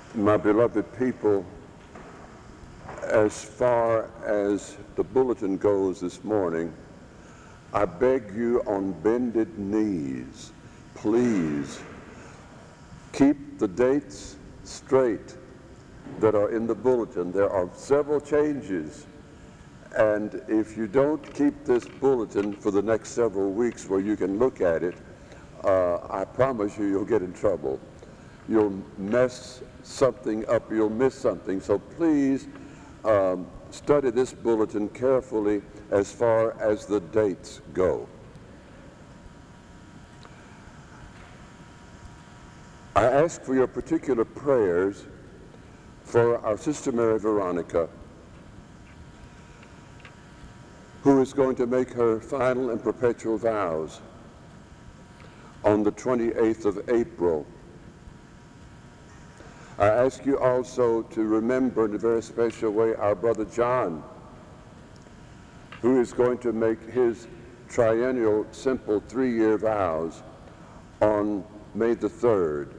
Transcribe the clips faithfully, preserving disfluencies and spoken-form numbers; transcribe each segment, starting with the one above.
My beloved people, as far as the bulletin goes this morning, I beg you on bended knees, please keep the dates straight that are in the bulletin. There are several changes, and if you don't keep this bulletin for the next several weeks where you can look at it, uh, I promise you you'll get in trouble. You'll mess something up, you'll miss something. So please um, study this bulletin carefully as far as the dates go. I ask for your particular prayers for our Sister Mary Veronica, who is going to make her final and perpetual vows on the twenty-eighth of April. I ask you also to remember in a very special way our brother John, who is going to make his triennial simple three-year vows on May the third.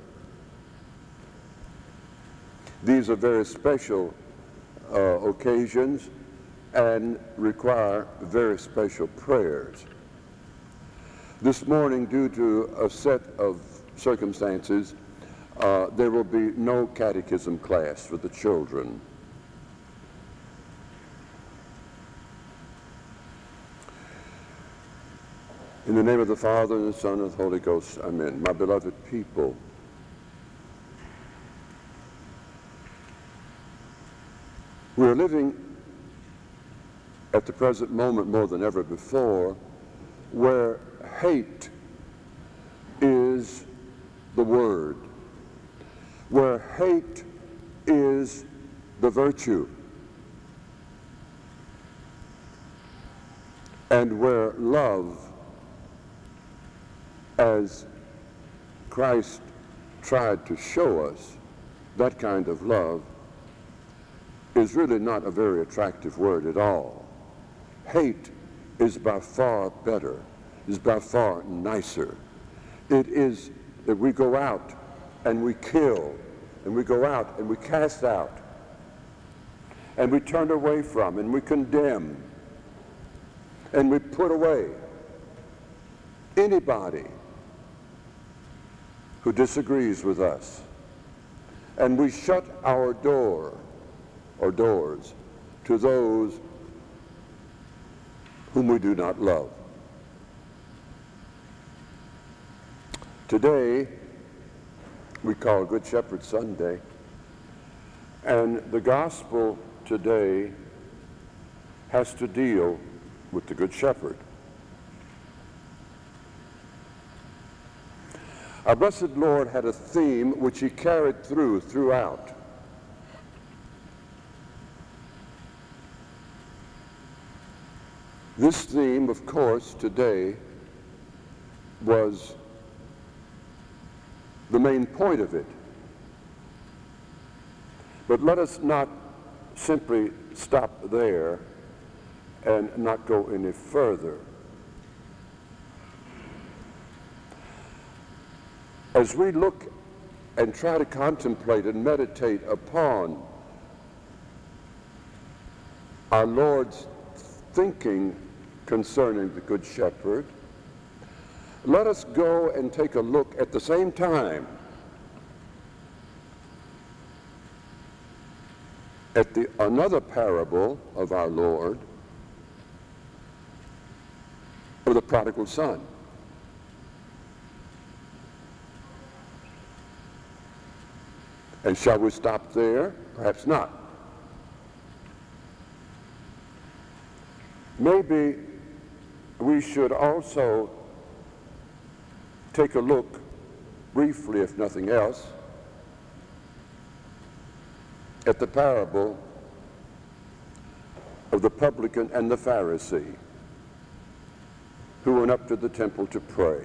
These are very special uh, occasions and require very special prayers. This morning, due to a set of circumstances, uh, there will be no catechism class for the children. In the name of the Father, and the Son, and the Holy Ghost, amen. My beloved people, we are living at the present moment more than ever before where hate is the word, where hate is the virtue, and where love, as Christ tried to show us, that kind of love, is really not a very attractive word at all. Hate is by far better, is by far nicer. It is that we go out and we kill, and we go out and we cast out, and we turn away from, and we condemn, and we put away anybody who disagrees with us, and we shut our door or doors to those whom we do not love. Today, we call Good Shepherd Sunday, and the gospel today has to deal with the Good Shepherd. Our blessed Lord had a theme which he carried through throughout. This theme, of course, today was the main point of it. But let us not simply stop there and not go any further. As we look and try to contemplate and meditate upon our Lord's thinking concerning the Good Shepherd, let us go and take a look at the same time at the another parable of our Lord of the prodigal son. And shall we stop there? Perhaps not. Maybe we should also take a look, briefly if nothing else, at the parable of the publican and the Pharisee who went up to the temple to pray.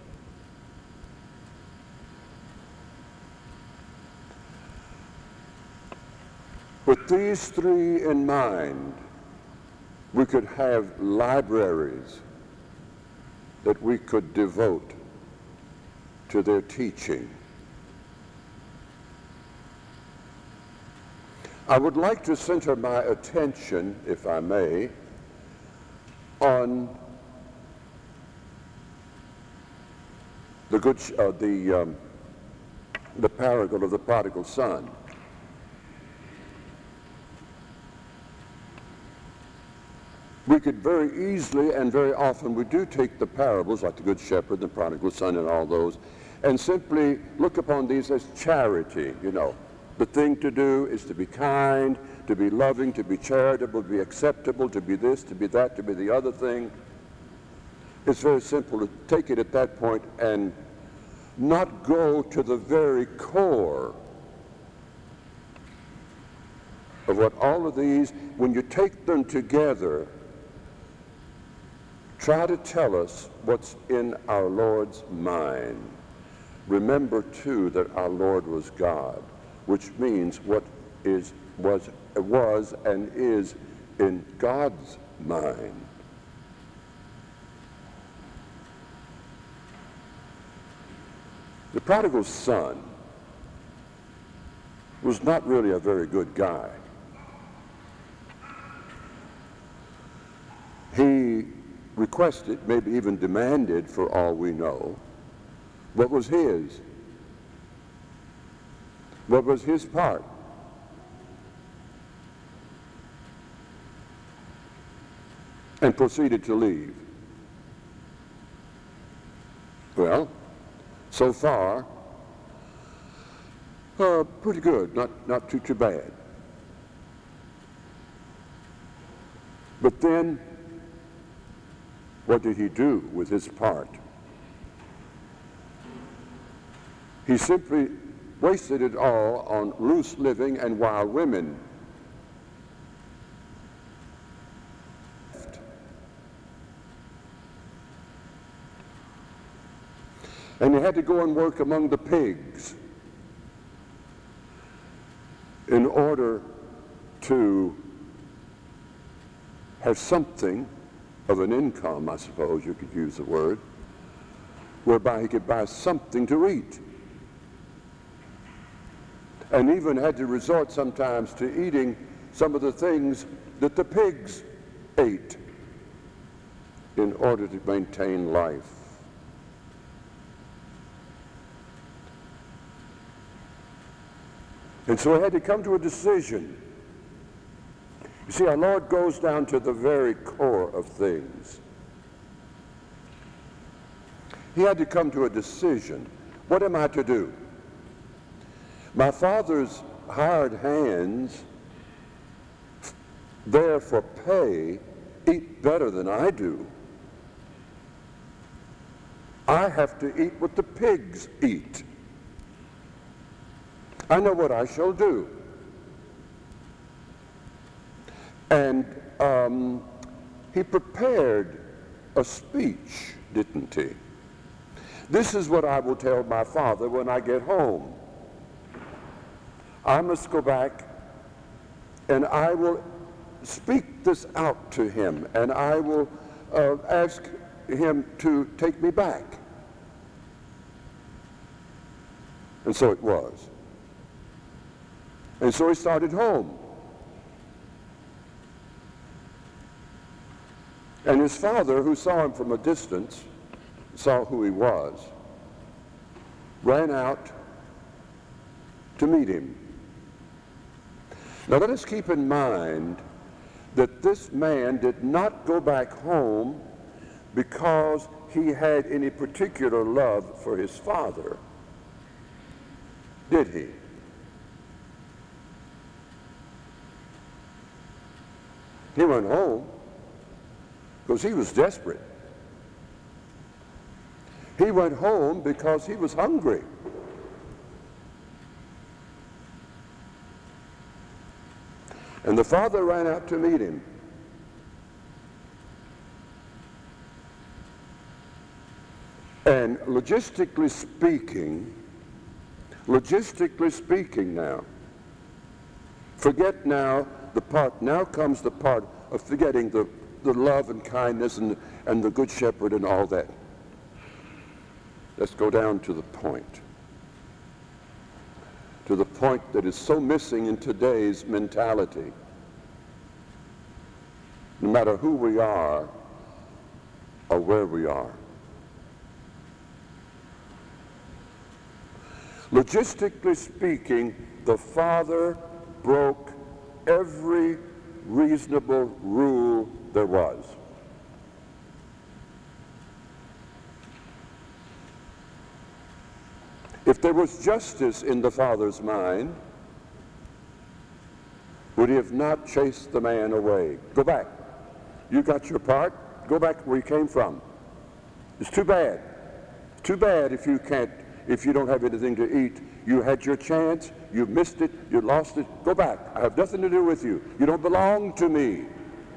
With these three in mind, we could have libraries that we could devote to their teaching. I would like to center my attention, if I may, on the good, uh, the um, the parable of the prodigal son. We could very easily and very often, we do take the parables like the Good Shepherd, the prodigal son, and all those, and simply look upon these as charity, you know. The thing to do is to be kind, to be loving, to be charitable, to be acceptable, to be this, to be that, to be the other thing. It's very simple to take it at that point and not go to the very core of what all of these, when you take them together, try to tell us what's in our Lord's mind. Remember, too, that our Lord was God, which means what is was was and is in God's mind. The prodigal son was not really a very good guy. He requested, maybe even demanded, for all we know, what was his. What was his part? And proceeded to leave. Well, so far, uh, pretty good, not, not too, too bad. But then, what did he do with his part? He simply wasted it all on loose living and wild women. And he had to go and work among the pigs in order to have something of an income, I suppose you could use the word, whereby he could buy something to eat. And even had to resort sometimes to eating some of the things that the pigs ate in order to maintain life. And so he had to come to a decision. You see, our Lord goes down to the very core of things. He had to come to a decision. What am I to do? My father's hired hands, there for pay, eat better than I do. I have to eat what the pigs eat. I know what I shall do. And um, he prepared a speech, didn't he? This is what I will tell my father when I get home. I must go back and I will speak this out to him, and I will uh, ask him to take me back. And so it was. And so he started home. And his father, who saw him from a distance, saw who he was, ran out to meet him. Now let us keep in mind that this man did not go back home because he had any particular love for his father, did he? He went home because he was desperate. He went home because he was hungry. And the father ran out to meet him. And logistically speaking, logistically speaking now, forget now the part, now comes the part of forgetting the, the love and kindness and, and the good shepherd and all that. Let's go down to the point. to the point that is so missing in today's mentality. No matter who we are or where we are. Logistically speaking, the Father broke every reasonable rule there was. If there was justice in the Father's mind, would he have not chased the man away? Go back. You got your part. Go back where you came from. It's too bad. Too bad if you can't, if you don't have anything to eat. You had your chance. You missed it. You lost it. Go back. I have nothing to do with you. You don't belong to me.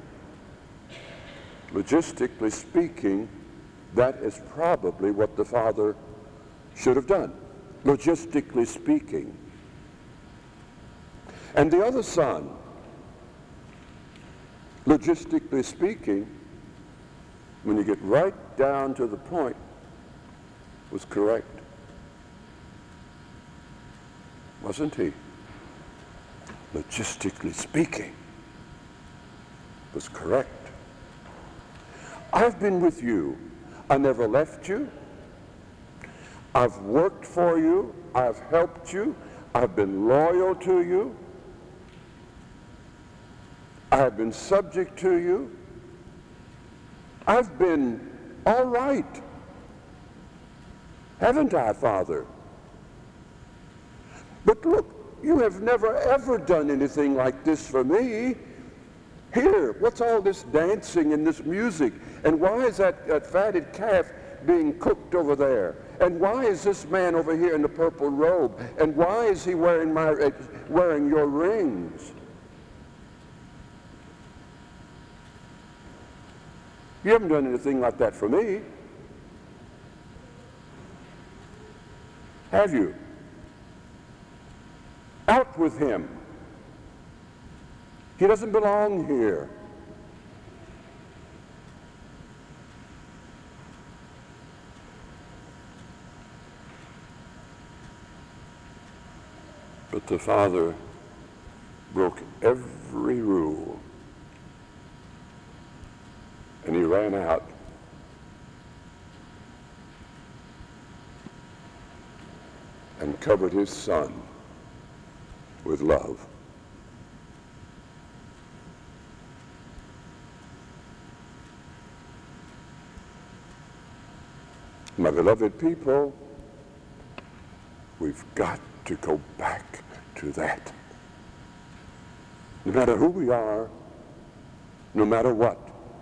Logistically speaking, that is probably what the Father should have done. Logistically speaking. And the other son, logistically speaking, when you get right down to the point, was correct. Wasn't he? Logistically speaking, was correct. I've been with you. I never left you. I've worked for you. I've helped you. I've been loyal to you. I have been subject to you. I've been all right. Haven't I, Father? But look, you have never ever done anything like this for me. Here, what's all this dancing and this music? And why is that, that fatted calf being cooked over there? And why is this man over here in the purple robe? And why is he wearing my uh, wearing your rings? You haven't done anything like that for me. Have you? Out with him. He doesn't belong here. But the Father broke every rule. And he ran out. And covered his son with love. My beloved people, we've got to go back to that. No matter who we are, no matter what.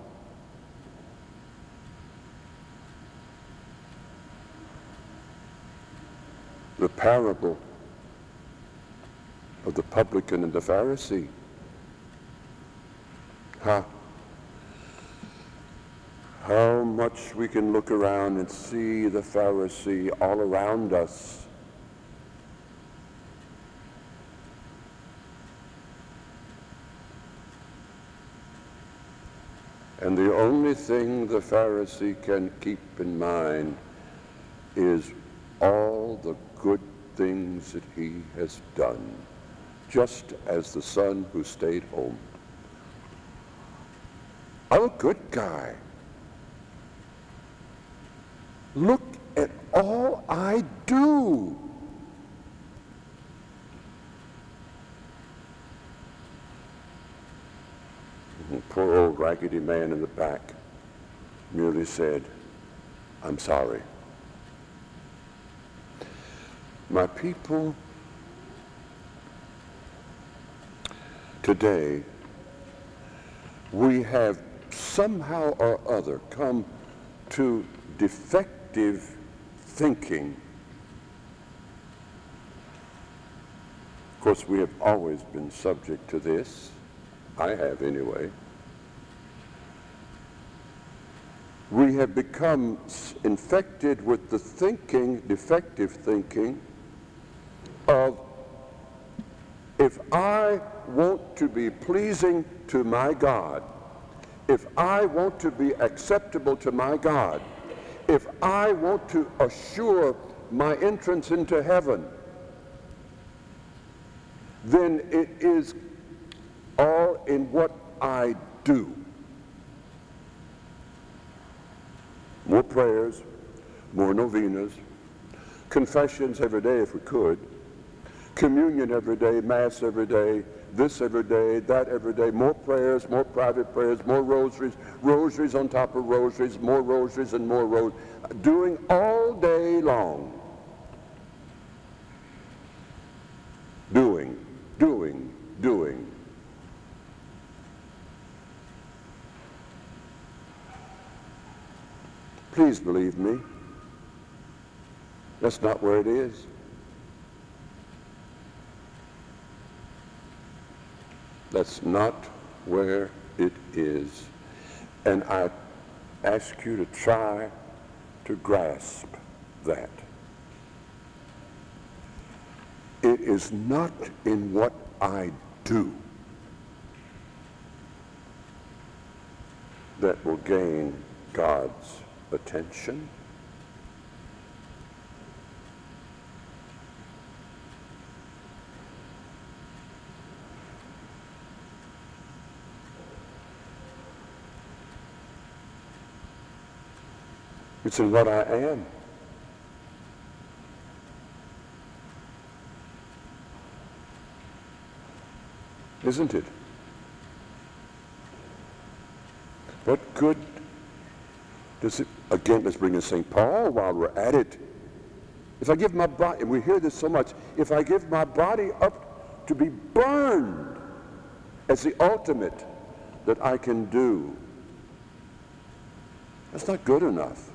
The parable of the publican and the Pharisee. Huh? How much we can look around and see the Pharisee all around us. And the only thing the Pharisee can keep in mind is all the good things that he has done, just as the son who stayed home. I'm a good guy. Look at all I do. And the poor old raggedy man in the back merely said, I'm sorry. My people, today, we have somehow or other come to defective thinking. Of course, we have always been subject to this. I have anyway. We have become infected with the thinking, defective thinking, of if I want to be pleasing to my God, if I want to be acceptable to my God, if I want to assure my entrance into heaven, then it is all in what I do. More prayers, more novenas, confessions every day if we could, communion every day, mass every day, this every day, that every day, more prayers, more private prayers, more rosaries, rosaries on top of rosaries, more rosaries and more rosaries, doing all day long. Doing, doing, doing. Please believe me, that's not where it is. That's not where it is. And I ask you to try to grasp that. It is not in what I do that will gain God's attention. It's in what I am. Isn't it? What good does it, again, let's bring in Saint Paul while we're at it. If I give my body, and we hear this so much, if I give my body up to be burned as the ultimate that I can do, that's not good enough.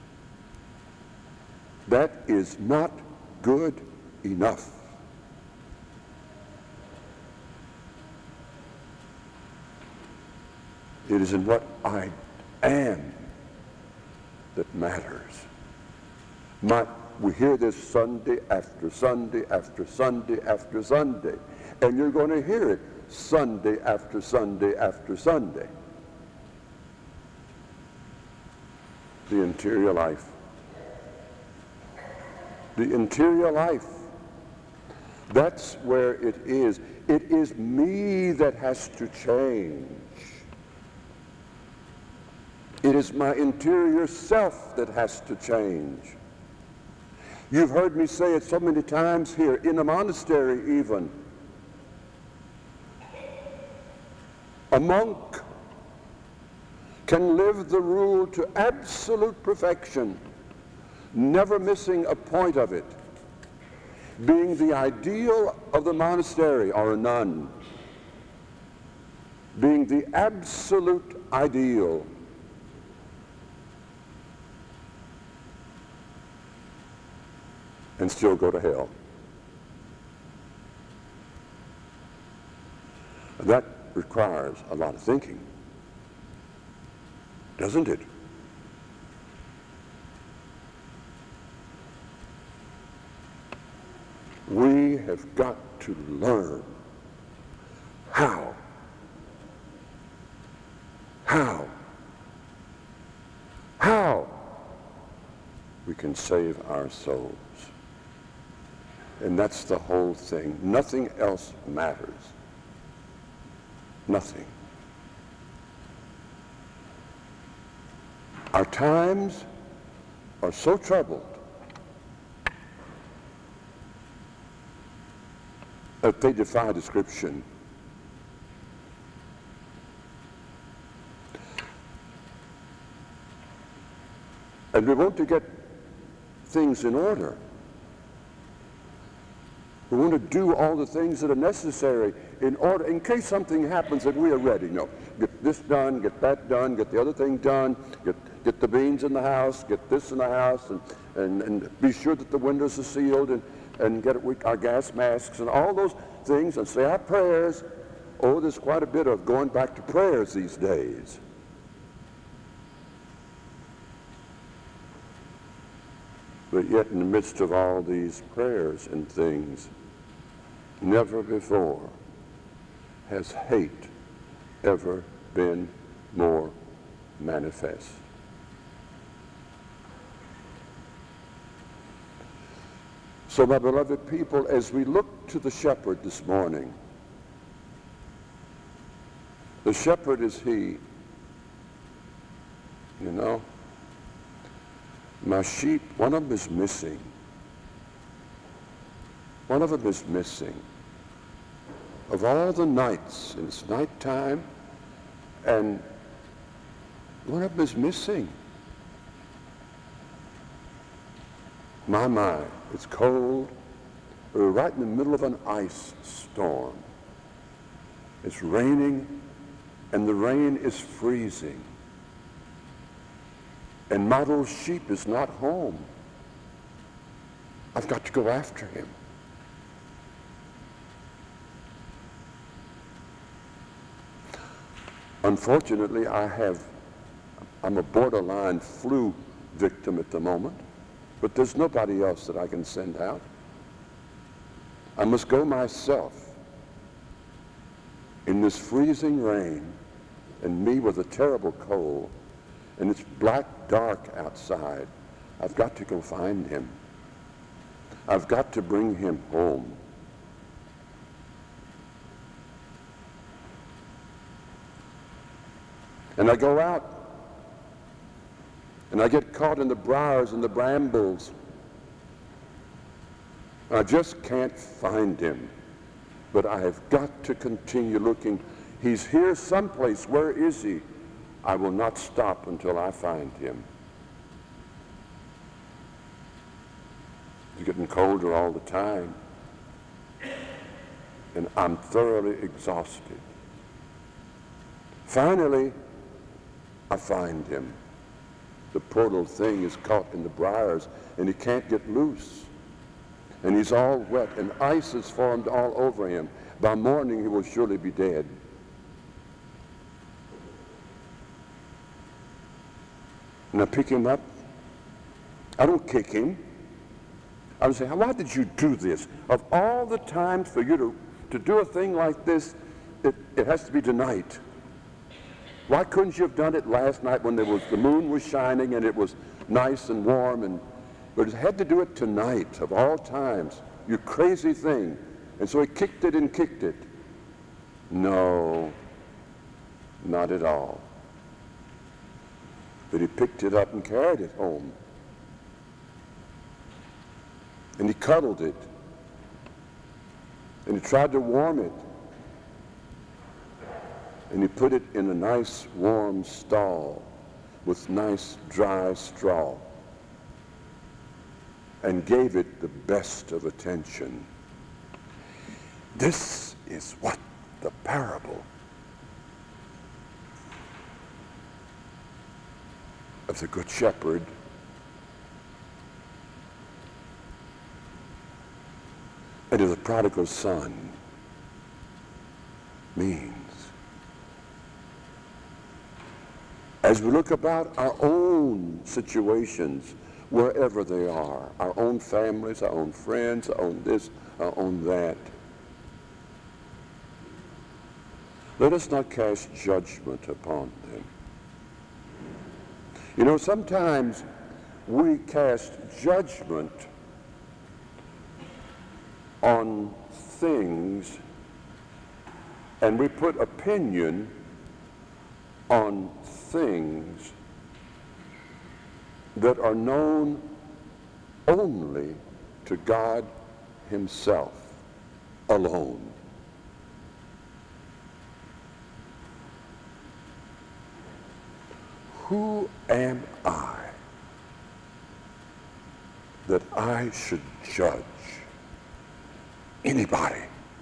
That is not good enough. It is in what I am that matters. My, we hear this Sunday after Sunday after Sunday after Sunday, and you're going to hear it Sunday after Sunday after Sunday. The interior life. The interior life. That's where it is. It is me that has to change. It is my interior self that has to change. You've heard me say it so many times here, in a monastery even. A monk can live the rule to absolute perfection, never missing a point of it, being the ideal of the monastery, or a nun, being the absolute ideal. And still go to hell. That requires a lot of thinking, doesn't it? We have got to learn how, how, how we can save our souls. And that's the whole thing. Nothing else matters. Nothing. Our times are so troubled that they defy description. And we want to get things in order. We want to do all the things that are necessary in order, in case something happens, that we are ready. You know, get this done, get that done, get the other thing done, get, get the beans in the house, get this in the house, and, and, and be sure that the windows are sealed, and, and get our gas masks, and all those things, and say our prayers. Oh, there's quite a bit of going back to prayers these days. But yet in the midst of all these prayers and things, never before has hate ever been more manifest. So, my beloved people, as we look to the shepherd this morning, the shepherd is he. You know, my sheep, one of them is missing. One of them is missing. Of all the nights, and it's nighttime, and one of them is missing. My, my, it's cold. We're right in the middle of an ice storm. It's raining, and the rain is freezing. And my little sheep is not home. I've got to go after him. Unfortunately, I have, I'm a borderline flu victim at the moment, but there's nobody else that I can send out. I must go myself in this freezing rain, and me with a terrible cold, and it's black dark outside. I've got to go find him. I've got to bring him home. And I go out, and I get caught in the briars and the brambles. I just can't find him, but I have got to continue looking. He's here someplace. Where is he? I will not stop until I find him. It's getting colder all the time, and I'm thoroughly exhausted. Finally, I find him. The poor little thing is caught in the briars, and he can't get loose. And he's all wet, and ice has formed all over him. By morning, he will surely be dead. And I pick him up. I don't kick him. I would say, why did you do this? Of all the times for you to, to do a thing like this, it, it has to be tonight. Why couldn't you have done it last night when there was, the moon was shining and it was nice and warm? And but it had to do it tonight, of all times. You crazy thing. And so he kicked it and kicked it. No, not at all. But he picked it up and carried it home. And he cuddled it. And he tried to warm it. And he put it in a nice warm stall with nice dry straw and gave it the best of attention. This is what the parable of the Good Shepherd and of the prodigal son means. As we look about our own situations, wherever they are, our own families, our own friends, our own this, our own that, let us not cast judgment upon them. You know, sometimes we cast judgment on things and we put opinion on things that are known only to God himself alone. Who am I that I should judge anybody?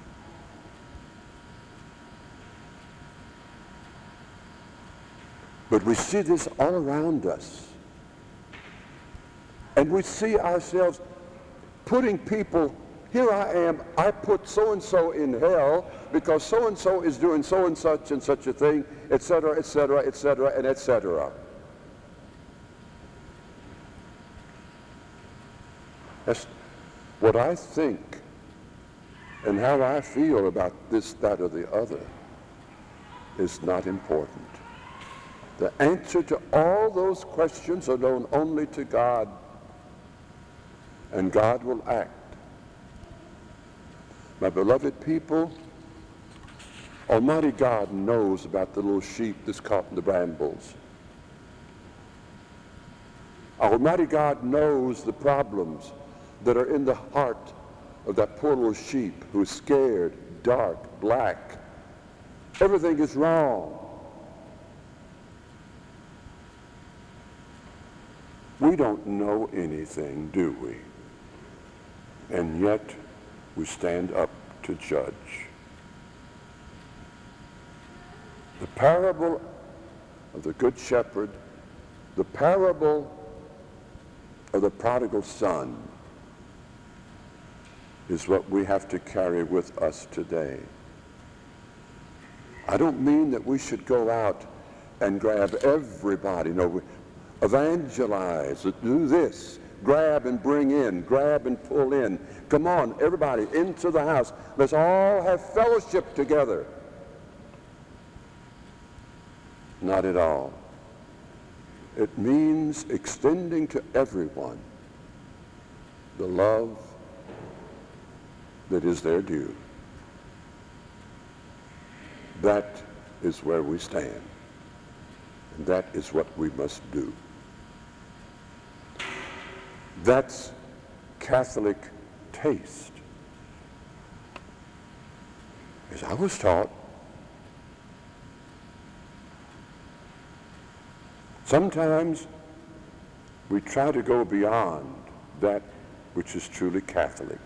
But we see this all around us. And we see ourselves putting people, here I am, I put so-and-so in hell because so-and-so is doing so and such and such a thing, et cetera, et cetera, et cetera, and et cetera. That's what I think and how I feel about this, that, or the other is not important. The answer to all those questions are known only to God, and God will act My beloved people, Almighty God knows about the little sheep that's caught in the brambles. Almighty God knows the problems that are in the heart of that poor little sheep who is scared, dark, black. Everything is wrong. We don't know anything, do we? And yet we stand up to judge. The parable of the Good Shepherd, the parable of the prodigal son, is what we have to carry with us today. I don't mean that we should go out and grab everybody. No, evangelize, do this, grab and bring in, grab and pull in. Come on, everybody, into the house. Let's all have fellowship together. Not at all. It means extending to everyone the love that is their due. That is where we stand. And that is what we must do. That's Catholic taste. As I was taught, sometimes we try to go beyond that which is truly Catholic.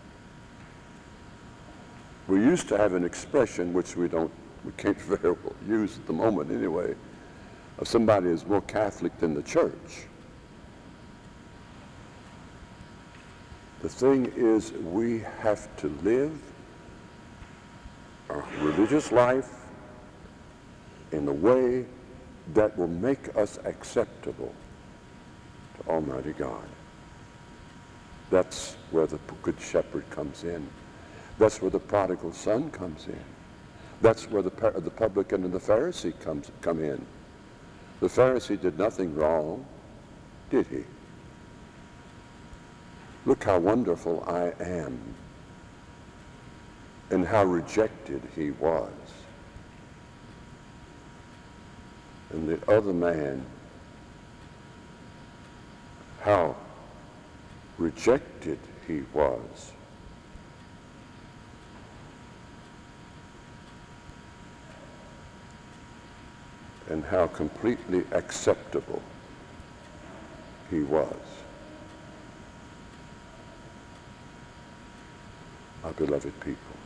We used to have an expression which we don't, we can't very well use at the moment anyway, of somebody who's more Catholic than the church. The thing is, we have to live our religious life in a way that will make us acceptable to Almighty God. That's where the Good Shepherd comes in. That's where the prodigal son comes in. That's where the, the publican and the Pharisee comes, come in. The Pharisee did nothing wrong, did he? Look how wonderful I am, and how rejected he was. And the other man, how rejected he was. And how completely acceptable he was. My beloved people,